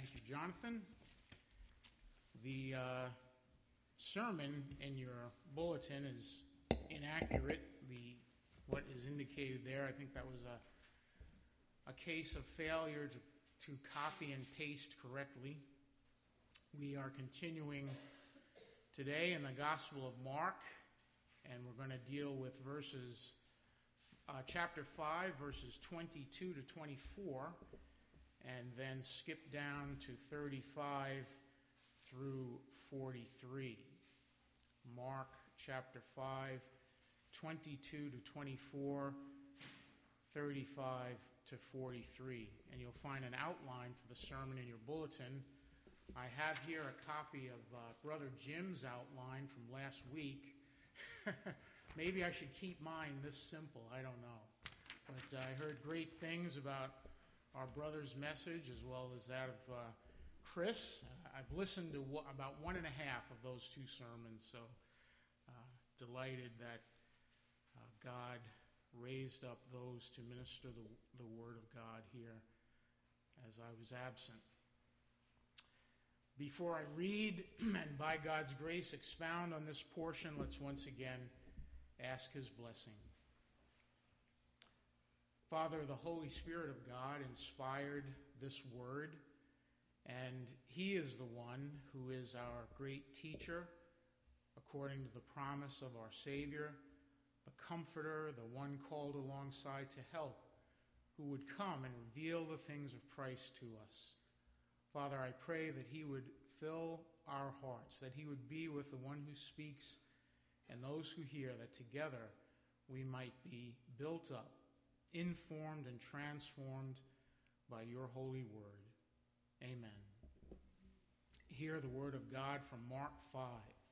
Thank you, Jonathan. The sermon in your bulletin is inaccurate. What is indicated there, I think that was a case of failure to copy and paste correctly. We are continuing today in the Gospel of Mark, and we're going to deal with chapter 5, verses 22 to 24, and then skip down to 35 through 43. Mark chapter 5, 22 to 24, 35 to 43. And you'll find an outline for the sermon in your bulletin. I have here a copy of Brother Jim's outline from last week. Maybe I should keep mine this simple. I don't know. But I heard great things about our brother's message as well as that of Chris. I've listened to about one and a half of those two sermons, so delighted that God raised up those to minister the Word of God here as I was absent. Before I read and by God's grace expound on this portion, let's once again ask His blessing. Father, the Holy Spirit of God inspired this word, and He is the one who is our great teacher, according to the promise of our Savior, the Comforter, the one called alongside to help, who would come and reveal the things of Christ to us. Father, I pray that He would fill our hearts, that He would be with the one who speaks and those who hear, that together we might be built up, informed and transformed by your holy word. Amen. Hear the word of God from Mark 5.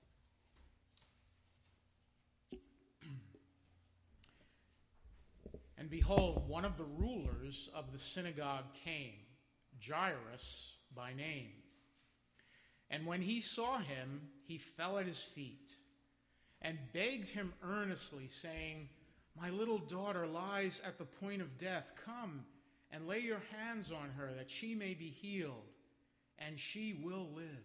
And behold, one of the rulers of the synagogue came, Jairus by name. And when he saw him, he fell at his feet and begged him earnestly, saying, "My little daughter lies at the point of death. Come and lay your hands on her, that she may be healed, and she will live."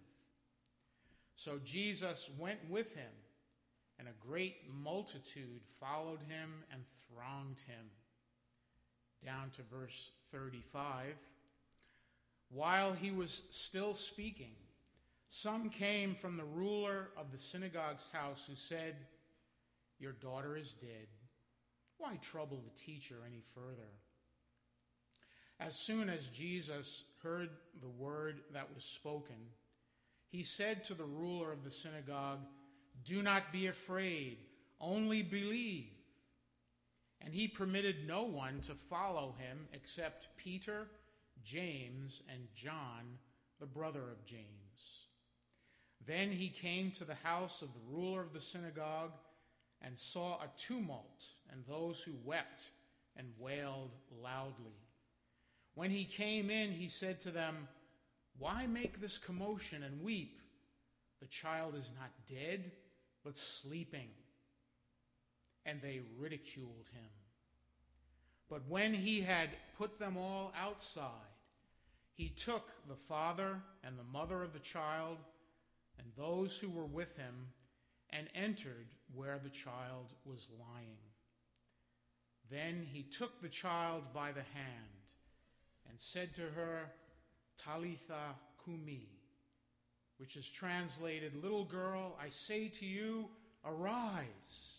So Jesus went with him, and a great multitude followed him and thronged him. Down to verse 35. While he was still speaking, some came from the ruler of the synagogue's house who said, "Your daughter is dead. Why trouble the teacher any further?" As soon as Jesus heard the word that was spoken, he said to the ruler of the synagogue, "Do not be afraid, only believe." And he permitted no one to follow him except Peter, James, and John, the brother of James. Then he came to the house of the ruler of the synagogue and saw a tumult and those who wept and wailed loudly. When he came in, he said to them, "Why make this commotion and weep? The child is not dead, but sleeping." And they ridiculed him. But when he had put them all outside, he took the father and the mother of the child and those who were with him and entered where the child was lying. Then he took the child by the hand and said to her, "Talitha kumi," which is translated, "Little girl, I say to you, arise."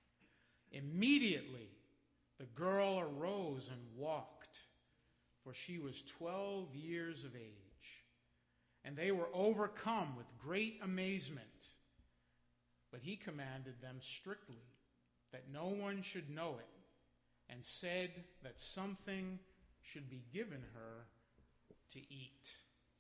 Immediately the girl arose and walked, for she was 12 years of age. And they were overcome with great amazement. But he commanded them strictly that no one should know it, and said that something should be given her to eat.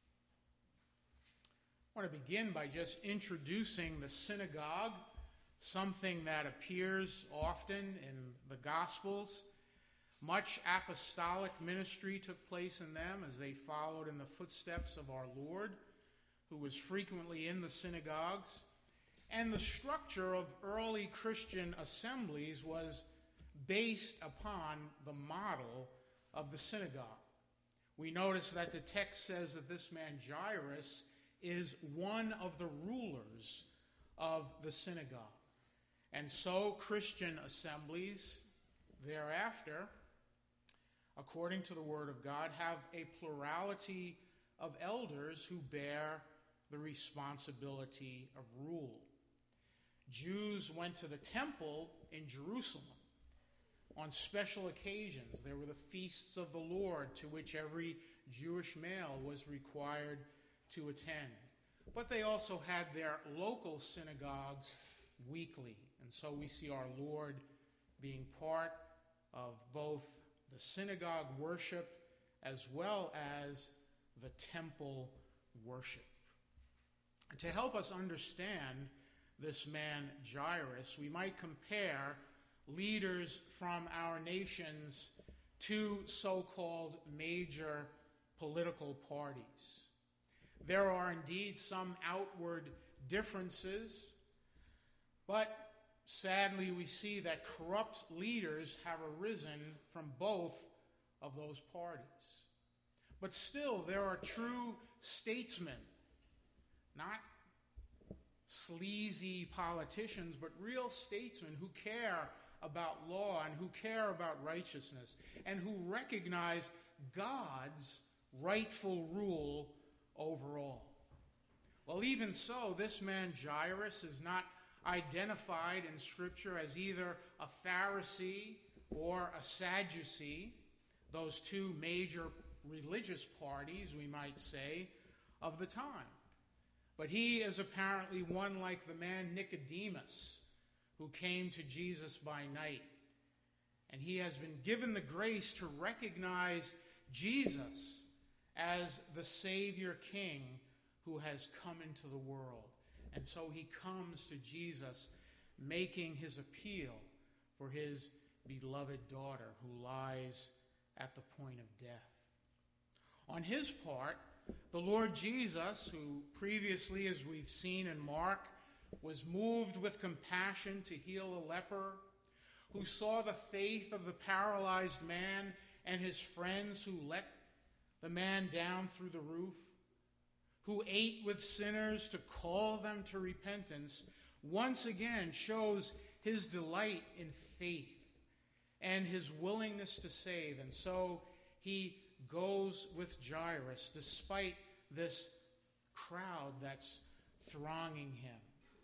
I want to begin by just introducing the synagogue, something that appears often in the Gospels. Much apostolic ministry took place in them as they followed in the footsteps of our Lord, who was frequently in the synagogues. And the structure of early Christian assemblies was based upon the model of the synagogue, we notice that the text says that this man Jairus is one of the rulers of the synagogue. And so Christian assemblies thereafter, according to the Word of God, have a plurality of elders who bear the responsibility of rule. Jews went to the temple in Jerusalem on special occasions. There were the feasts of the Lord to which every Jewish male was required to attend. But they also had their local synagogues weekly. And so we see our Lord being part of both the synagogue worship as well as the temple worship. And to help us understand this man Jairus, we might compare leaders from our nation's two so-called major political parties. There are indeed some outward differences, but sadly we see that corrupt leaders have arisen from both of those parties. But still, there are true statesmen, not sleazy politicians, but real statesmen who care about law and who care about righteousness and who recognize God's rightful rule over all. Well, even so, this man Jairus is not identified in Scripture as either a Pharisee or a Sadducee, those two major religious parties, we might say, of the time. But he is apparently one like the man Nicodemus, who came to Jesus by night. And he has been given the grace to recognize Jesus as the Savior King who has come into the world. And so he comes to Jesus making his appeal for his beloved daughter who lies at the point of death. On his part, the Lord Jesus, who previously, as we've seen in Mark, was moved with compassion to heal a leper, who saw the faith of the paralyzed man and his friends who let the man down through the roof, who ate with sinners to call them to repentance, once again shows his delight in faith and his willingness to save. And so he goes with Jairus despite this crowd that's thronging him.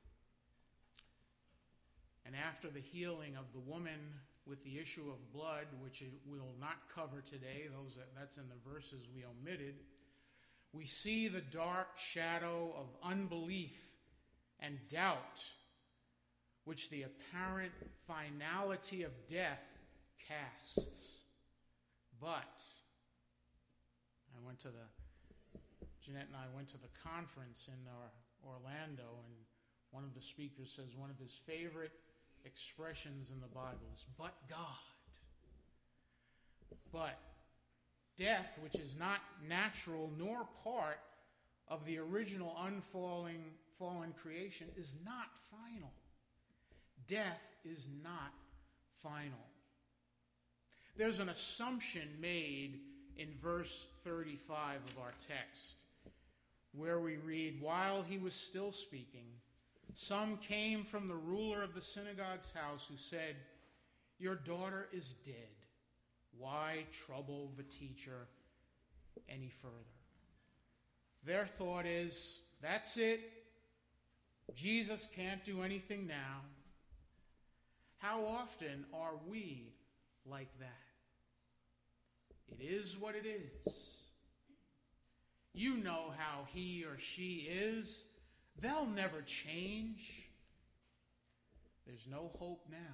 And after the healing of the woman with the issue of blood, which we'll not cover today, that's in the verses we omitted, we see the dark shadow of unbelief and doubt which the apparent finality of death casts. But Jeanette and I went to the conference in Orlando, and one of the speakers says one of his favorite expressions in the Bible is, "But God." But death, which is not natural nor part of the original fallen creation, is not final. Death is not final. There's an assumption made in verse 35 of our text, where we read, "While he was still speaking, some came from the ruler of the synagogue's house who said, 'Your daughter is dead. Why trouble the teacher any further?'" Their thought is, that's it. Jesus can't do anything now. How often are we like that? It is what it is. You know how he or she is. They'll never change. There's no hope now.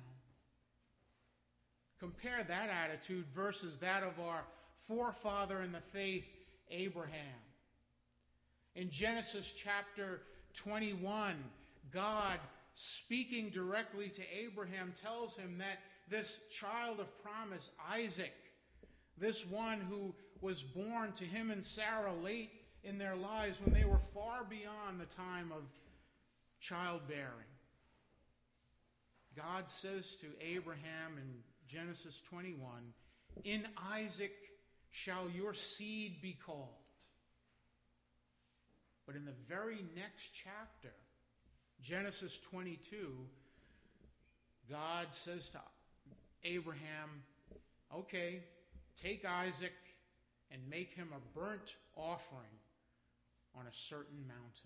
Compare that attitude versus that of our forefather in the faith, Abraham. In Genesis chapter 21, God, speaking directly to Abraham, tells him that this child of promise, Isaac, this one who was born to him and Sarah late in their lives when they were far beyond the time of childbearing. God says to Abraham in Genesis 21, "In Isaac shall your seed be called. But in the very next chapter, Genesis 22, God says to Abraham, okay, take Isaac and make him a burnt offering on a certain mountain.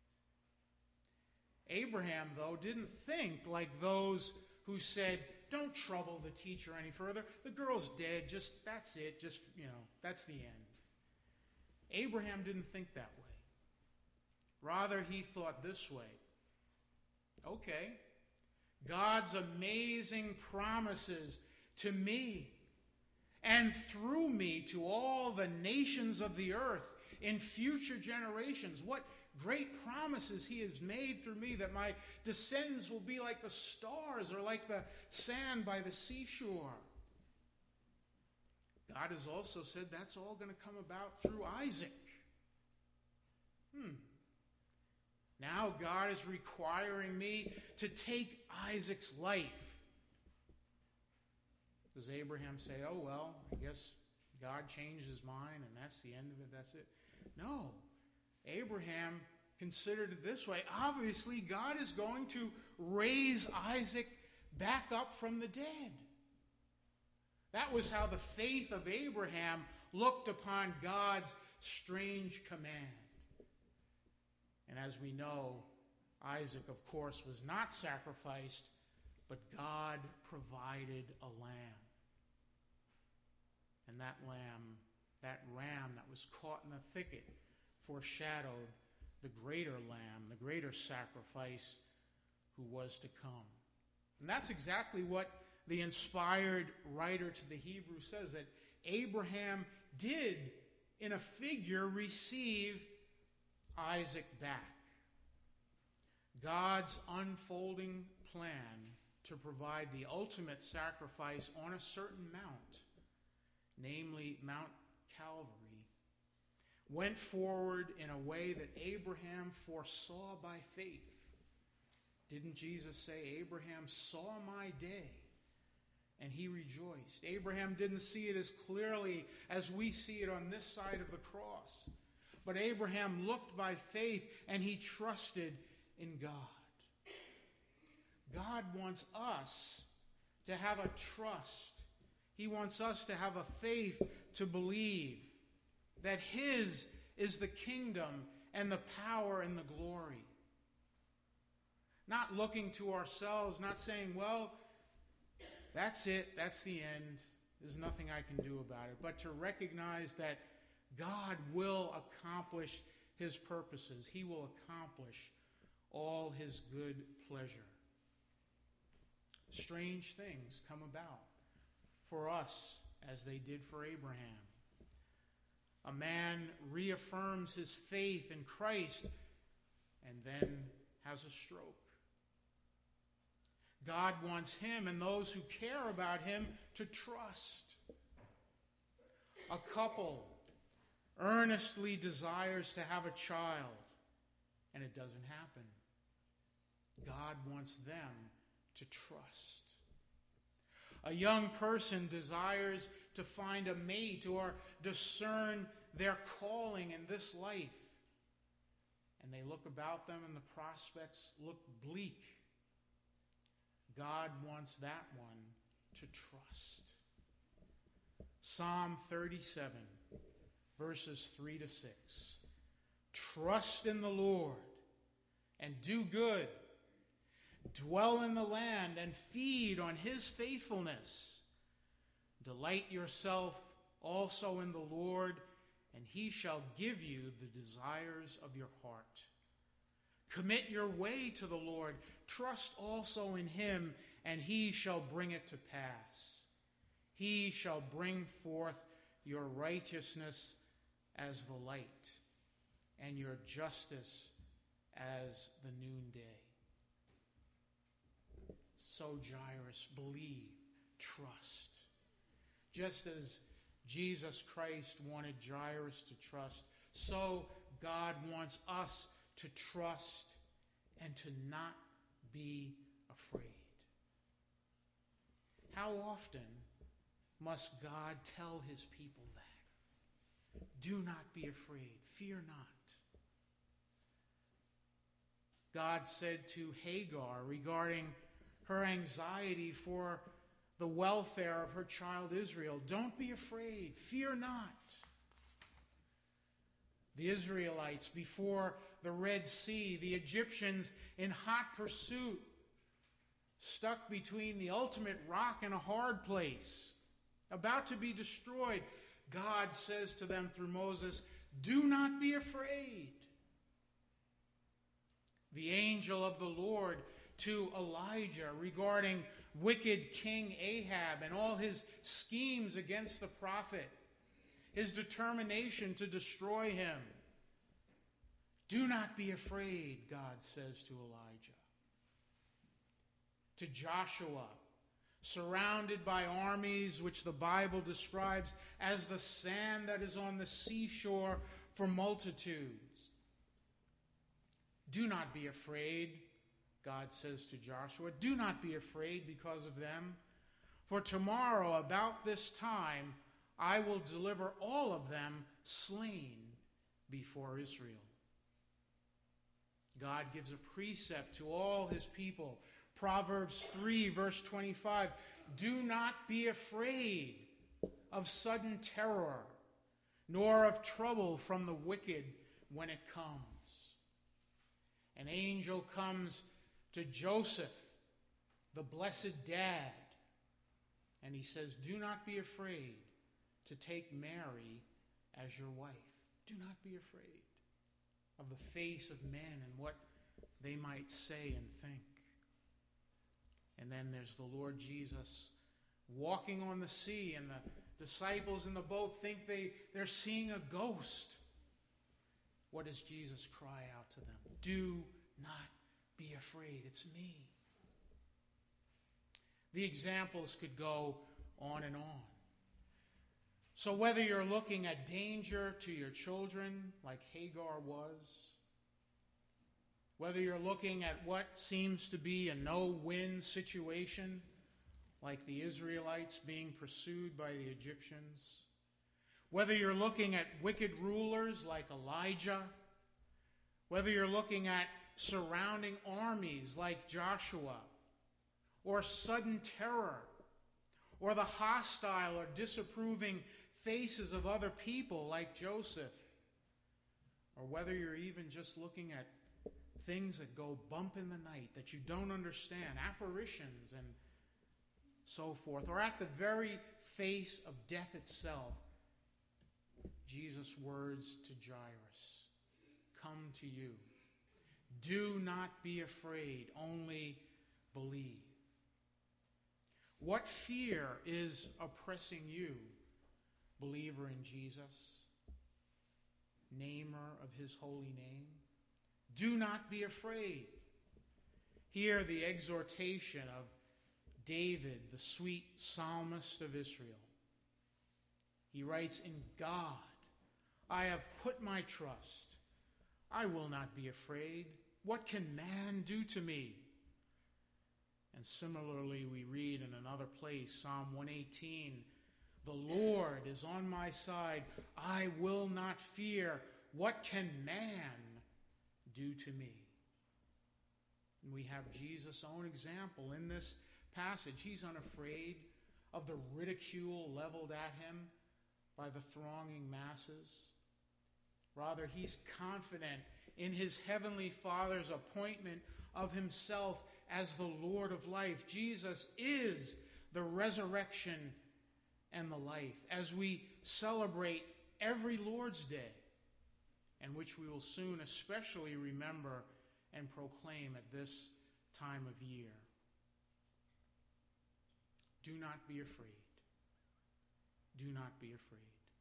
Abraham, though, didn't think like those who said, don't trouble the teacher any further. The girl's dead. That's it. That's the end. Abraham didn't think that way. Rather, he thought this way. Okay, God's amazing promises to me and through me to all the nations of the earth in future generations. What great promises he has made through me, that my descendants will be like the stars or like the sand by the seashore. God has also said that's all going to come about through Isaac. Now God is requiring me to take Isaac's life. Does Abraham say, oh, well, I guess God changed his mind and that's the end of it, that's it? No. Abraham considered it this way. Obviously, God is going to raise Isaac back up from the dead. That was how the faith of Abraham looked upon God's strange command. And as we know, Isaac, of course, was not sacrificed, but God provided a lamb. And that ram that was caught in the thicket, foreshadowed the greater lamb, the greater sacrifice who was to come. And that's exactly what the inspired writer to the Hebrews says, that Abraham did, in a figure, receive Isaac back. God's unfolding plan to provide the ultimate sacrifice on a certain mount, namely Mount Calvary, went forward in a way that Abraham foresaw by faith. Didn't Jesus say, Abraham saw my day and he rejoiced? Abraham didn't see it as clearly as we see it on this side of the cross. But Abraham looked by faith and he trusted in God. God wants us to have a trust. He wants us to have a faith to believe that his is the kingdom and the power and the glory. Not looking to ourselves, not saying, well, that's it, that's the end, there's nothing I can do about it, but to recognize that God will accomplish his purposes. He will accomplish all his good pleasure. Strange things come about for us as they did for Abraham. A man reaffirms his faith in Christ and then has a stroke. God wants him and those who care about him to trust. A couple earnestly desires to have a child, and it doesn't happen. God wants them to trust. A young person desires to find a mate or discern their calling in this life, and they look about them and the prospects look bleak. God wants that one to trust. Psalm 37, verses 3 to 6. Trust in the Lord and do good. Dwell in the land and feed on his faithfulness. Delight yourself also in the Lord, and he shall give you the desires of your heart. Commit your way to the Lord. Trust also in him, and he shall bring it to pass. He shall bring forth your righteousness as the light, and your justice as the noonday. So, Jairus, believe, trust. Just as Jesus Christ wanted Jairus to trust, so God wants us to trust and to not be afraid. How often must God tell his people that? Do not be afraid. Fear not. God said to Hagar regarding her anxiety for the welfare of her child Israel, don't be afraid. Fear not. The Israelites before the Red Sea, the Egyptians in hot pursuit, stuck between the ultimate rock and a hard place, about to be destroyed. God says to them through Moses, do not be afraid. The angel of the Lord to Elijah regarding wicked King Ahab and all his schemes against the prophet, his determination to destroy him. Do not be afraid, God says to Elijah. To Joshua, surrounded by armies which the Bible describes as the sand that is on the seashore for multitudes. Do not be afraid, God says to Joshua. Do not be afraid because of them. For tomorrow, about this time, I will deliver all of them slain before Israel. God gives a precept to all his people. Proverbs 3, verse 25. Do not be afraid of sudden terror, nor of trouble from the wicked when it comes. An angel comes to Joseph, the blessed dad, and he says, do not be afraid to take Mary as your wife. Do not be afraid of the face of men and what they might say and think. And then there's the Lord Jesus walking on the sea, and the disciples in the boat think they're seeing a ghost. What does Jesus cry out to them? Do not be afraid. It's me. The examples could go on and on. So whether you're looking at danger to your children, like Hagar was, whether you're looking at what seems to be a no-win situation, like the Israelites being pursued by the Egyptians, whether you're looking at wicked rulers like Elijah, whether you're looking at surrounding armies like Joshua, or sudden terror, or the hostile or disapproving faces of other people like Joseph, or whether you're even just looking at things that go bump in the night that you don't understand, apparitions and so forth, or at the very face of death itself, Jesus' words to Jairus, come to you. Do not be afraid, only believe. What fear is oppressing you, believer in Jesus, namer of his holy name? Do not be afraid. Hear the exhortation of David, the sweet psalmist of Israel. He writes, in God I have put my trust. I will not be afraid. What can man do to me? And similarly, we read in another place, Psalm 118, the Lord is on my side. I will not fear. What can man do to me? And we have Jesus' own example in this passage. He's unafraid of the ridicule leveled at him by the thronging masses. Rather, he's confident in his heavenly Father's appointment of himself as the Lord of life. Jesus is the resurrection and the life, as we celebrate every Lord's Day, and which we will soon especially remember and proclaim at this time of year. Do not be afraid. Do not be afraid.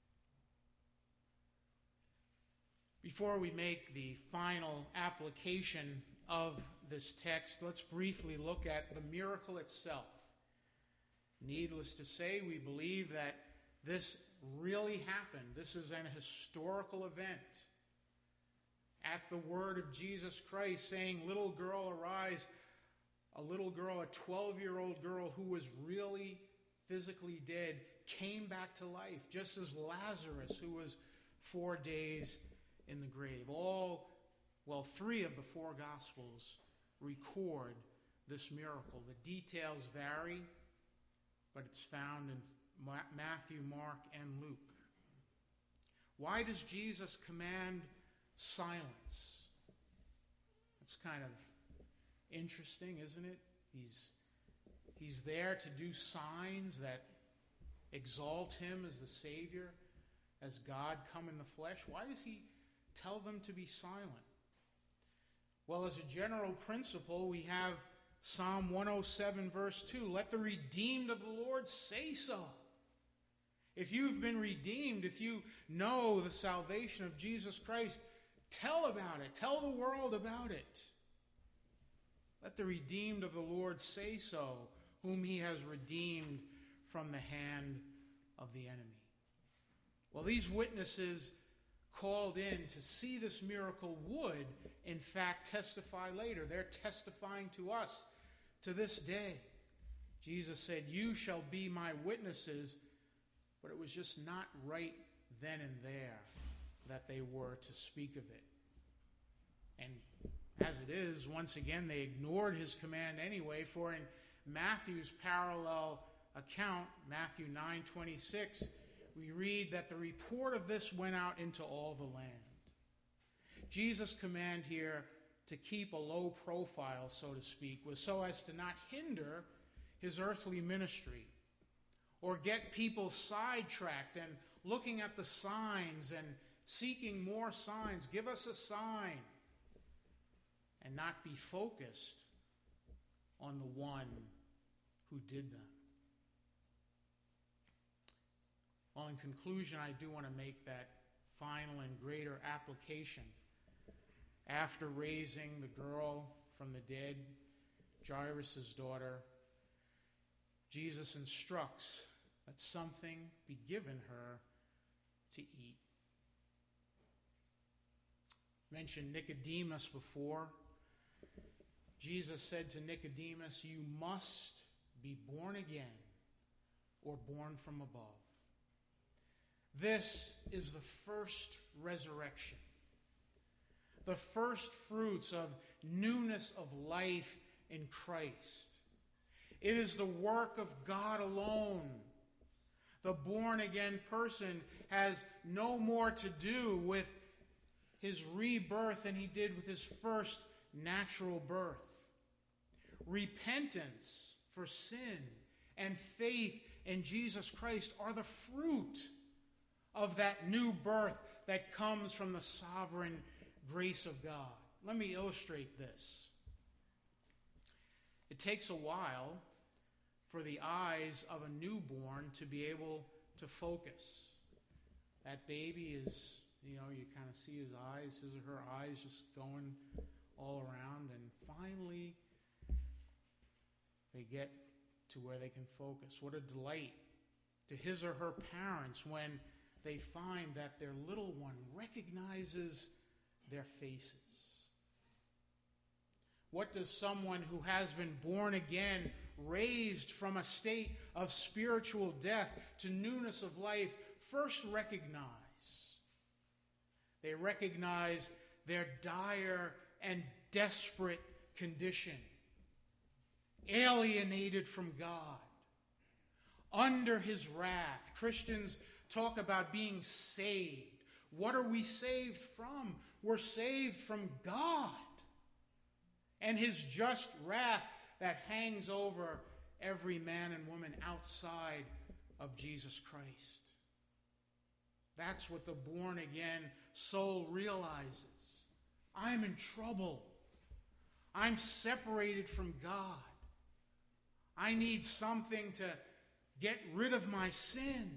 Before we make the final application of this text, let's briefly look at the miracle itself. Needless to say, we believe that this really happened. This is an historical event. At the word of Jesus Christ saying, little girl, arise, a little girl, a 12-year-old girl who was really physically dead, came back to life, just as Lazarus, who was 4 days in the grave. Three of the 4 Gospels record this miracle. The details vary, but it's found in Matthew, Mark, and Luke. Why does Jesus command silence? It's kind of interesting, isn't it? He's there to do signs that exalt him as the Savior, as God come in the flesh. Why does he tell them to be silent? Well, as a general principle, we have Psalm 107, verse 2. Let the redeemed of the Lord say so. If you've been redeemed, if you know the salvation of Jesus Christ, tell about it. Tell the world about it. Let the redeemed of the Lord say so, whom he has redeemed from the hand of the enemy. Well, these witnesses called in to see this miracle would, in fact, testify later. They're testifying to us to this day. Jesus said, "You shall be my witnesses," but it was just not right then and there that they were to speak of it. And as it is, once again, they ignored his command anyway, for in Matthew's parallel account, Matthew 9:26, we read that the report of this went out into all the land. Jesus' command here to keep a low profile, so to speak, was so as to not hinder his earthly ministry or get people sidetracked and looking at the signs and seeking more signs. Give us a sign. And not be focused on the one who did them. Well, in conclusion, I do want to make that final and greater application. After raising the girl from the dead, Jairus' daughter, Jesus instructs that something be given her to eat. Mentioned Nicodemus before. Jesus said to Nicodemus, "You must be born again or born from above." This is the first resurrection, the first fruits of newness of life in Christ. It is the work of God alone. The born-again person has no more to do with his rebirth than he did with his first natural birth. Repentance for sin and faith in Jesus Christ are the fruit of that new birth that comes from the sovereign grace of God. Let me illustrate this. It takes a while for the eyes of a newborn to be able to focus. That baby is, you kind of see his eyes, his or her eyes just going all around, and finally they get to where they can focus. What a delight to his or her parents when they find that their little one recognizes their faces. What does someone who has been born again, raised from a state of spiritual death to newness of life, first recognize? They recognize their dire and desperate condition, alienated from God, under his wrath. Christians talk about being saved. What are we saved from? We're saved from God and his just wrath that hangs over every man and woman outside of Jesus Christ. That's what the born-again soul realizes. I'm in trouble. I'm separated from God. I need something to get rid of my sin.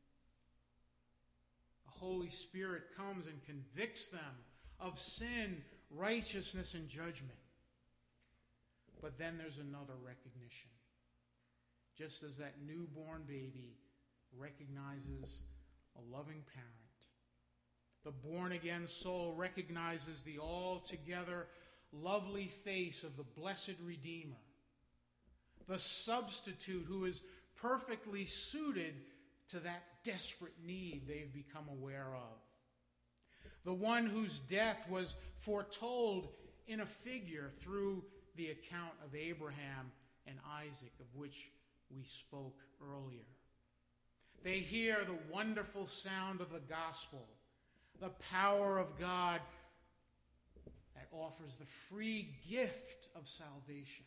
The Holy Spirit comes and convicts them of sin, righteousness, and judgment. But then there's another recognition. Just as that newborn baby recognizes a loving parent, the born-again soul recognizes the altogether lovely face of the blessed Redeemer, the substitute who is perfectly suited to that desperate need they've become aware of. the one whose death was foretold in a figure through the account of Abraham and Isaac, of which we spoke earlier. They hear the wonderful sound of the gospel, the power of God that offers the free gift of salvation.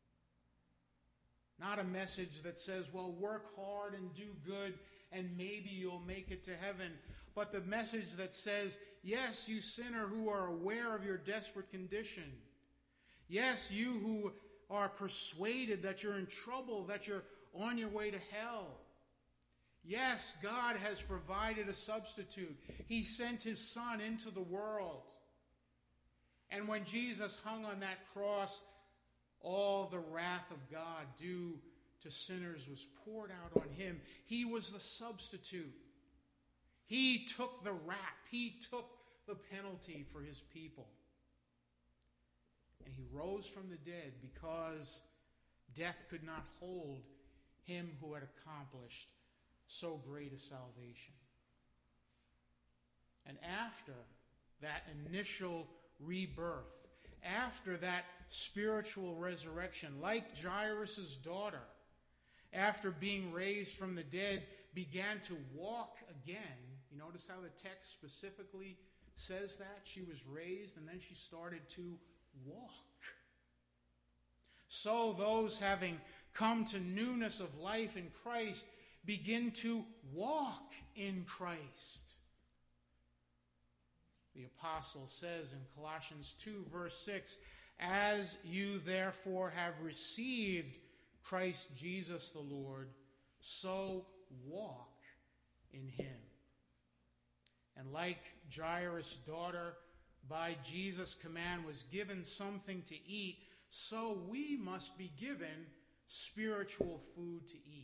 Not a message that says, well, work hard and do good and maybe you'll make it to heaven. But the message that says, yes, you sinner who are aware of your desperate condition. Yes, you who are persuaded that you're in trouble, that you're on your way to hell. Yes, God has provided a substitute. He sent his Son into the world. And when Jesus hung on that cross, all the wrath of God due to sinners was poured out on him. He was the substitute. He took the rap. He took the penalty for his people. And he rose from the dead because death could not hold him who had accomplished so great a salvation. And after that initial rebirth, after that spiritual resurrection, like Jairus' daughter, after being raised from the dead, began to walk again. You notice how the text specifically says that? She was raised and then she started to walk. So those having come to newness of life in Christ begin to walk in Christ. The apostle says in Colossians 2, verse 6, as you therefore have received Christ Jesus the Lord, so walk in him. And like Jairus' daughter, by Jesus' command was given something to eat, so we must be given spiritual food to eat.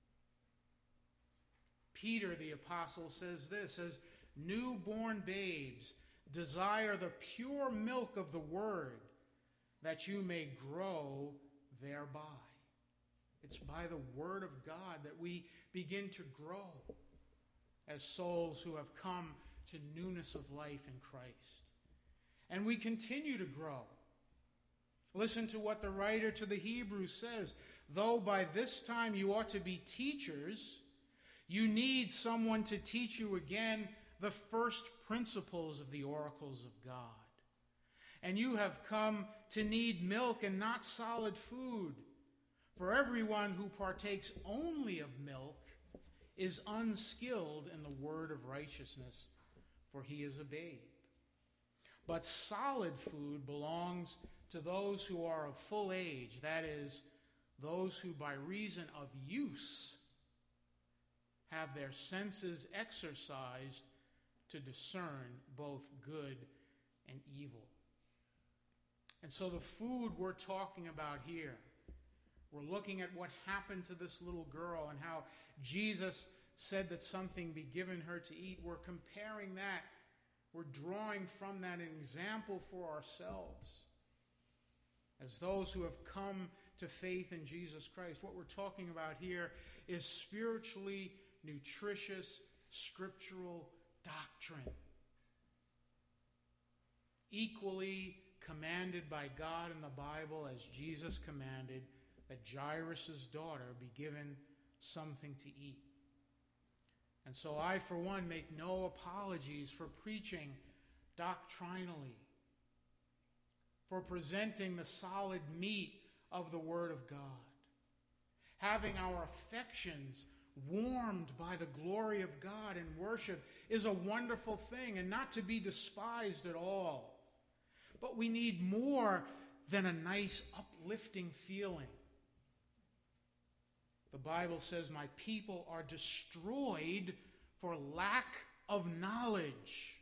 Peter the apostle says this, as newborn babes, desire the pure milk of the word, that you may grow thereby. It's by the word of God that we begin to grow as souls who have come to newness of life in Christ. And we continue to grow. Listen to what the writer to the Hebrews says. Though by this time you ought to be teachers, you need someone to teach you again the first principles of the oracles of God. And you have come to need milk and not solid food. For everyone who partakes only of milk is unskilled in the word of righteousness, for he is a babe. But solid food belongs to those who are of full age, that is, those who by reason of use have their senses exercised to discern both good and evil. And so the food we're talking about here, we're looking at what happened to this little girl and how Jesus said that something be given her to eat. We're comparing that. We're drawing from that an example for ourselves. As those who have come to faith in Jesus Christ, what we're talking about here is spiritually nutritious, scriptural doctrine. Equally commanded by God in the Bible as Jesus commanded that Jairus' daughter be given something to eat. And so I, for one, make no apologies for preaching doctrinally, for presenting the solid meat of the Word of God, having our affections warmed by the glory of God in worship is a wonderful thing and not to be despised at all. But we need more than a nice uplifting feeling. The Bible says, my people are destroyed for lack of knowledge.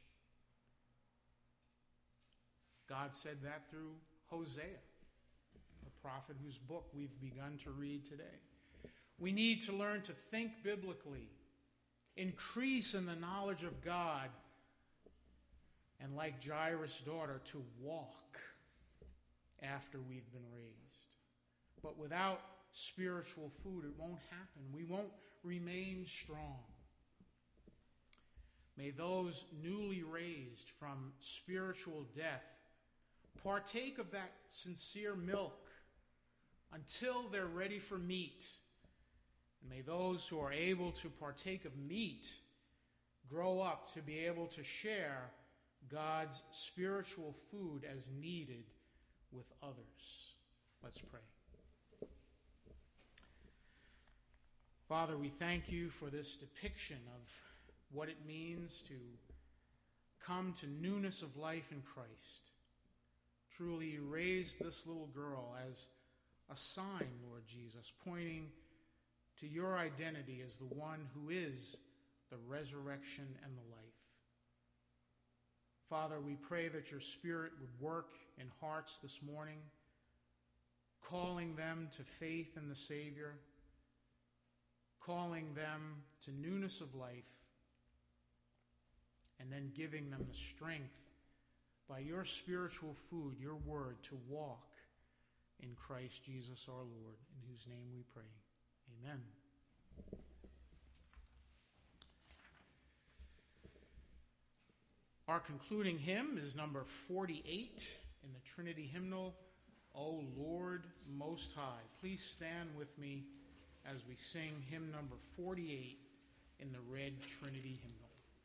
God said that through Hosea, the prophet whose book we've begun to read today. We need to learn to think biblically, increase in the knowledge of God, and like Jairus' daughter, to walk after we've been raised. But without spiritual food, it won't happen. We won't remain strong. May those newly raised from spiritual death partake of that sincere milk until they're ready for meat. And may those who are able to partake of meat grow up to be able to share God's spiritual food as needed with others. Let's pray. Father, we thank you for this depiction of what it means to come to newness of life in Christ. Truly, you raised this little girl as a sign, Lord Jesus, pointing to your identity as the one who is the resurrection and the life. Father, we pray that your Spirit would work in hearts this morning, calling them to faith in the Savior, calling them to newness of life, and then giving them the strength by your spiritual food, your word, to walk in Christ Jesus our Lord, in whose name we pray. Amen. Our concluding hymn is number 48 in the Trinity hymnal, O Lord Most High. Please stand with me as we sing hymn number 48 in the red Trinity hymnal.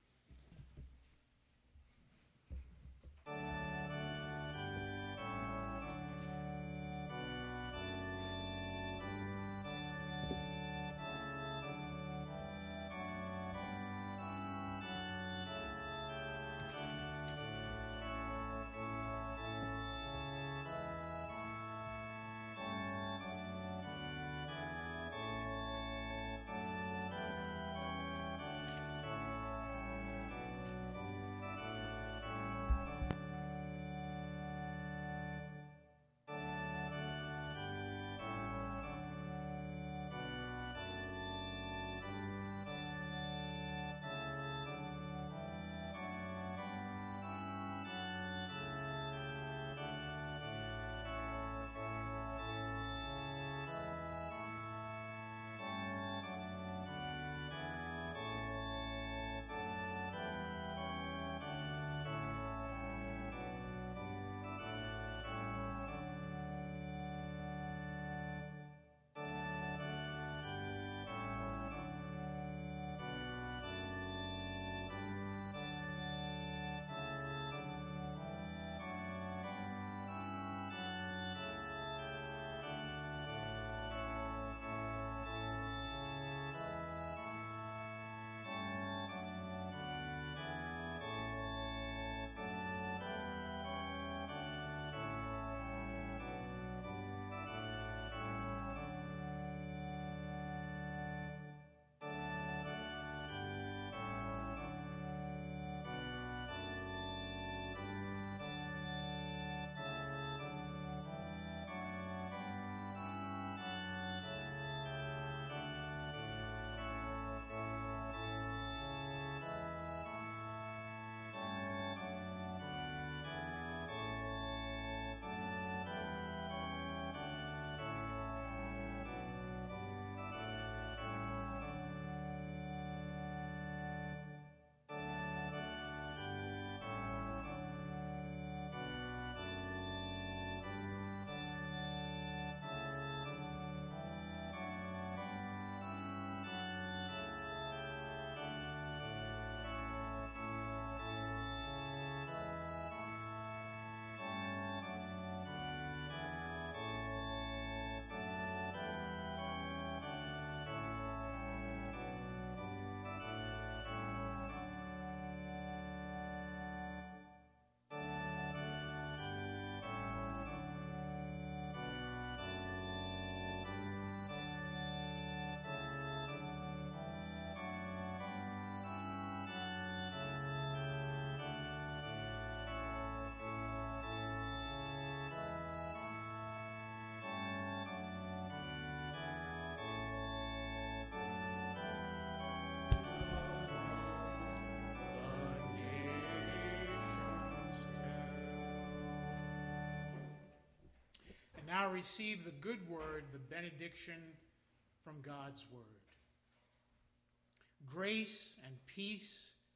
Now receive the good word, the benediction from God's word. Grace and peace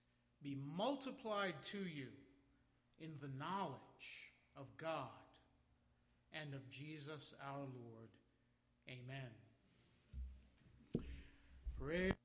be multiplied to you in the knowledge of God and of Jesus our Lord. Amen. Praise